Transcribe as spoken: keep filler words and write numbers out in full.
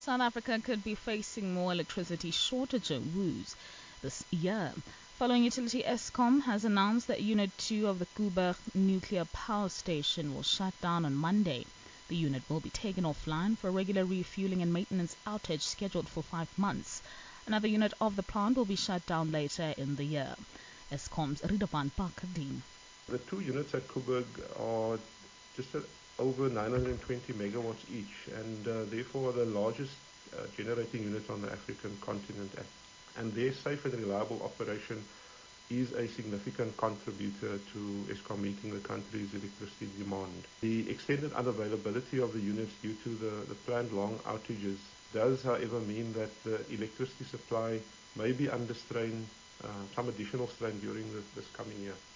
South Africa could be facing more electricity shortage woes this year. Following utility Eskom has announced that Unit two of the Koeberg nuclear power station will shut down on Monday. The unit will be taken offline for a regular refueling and maintenance outage scheduled for five months. Another unit of the plant will be shut down later in the year. Eskom's Ridavan Pakadine. The two units at Koeberg are just a, over nine hundred twenty megawatts each, and uh, therefore the largest uh, generating units on the African continent. And their safe and reliable operation is a significant contributor to Eskom meeting the country's electricity demand. The extended unavailability of the units due to the, the planned long outages does, however, mean that the electricity supply may be under strain, uh, some additional strain during the, this coming year.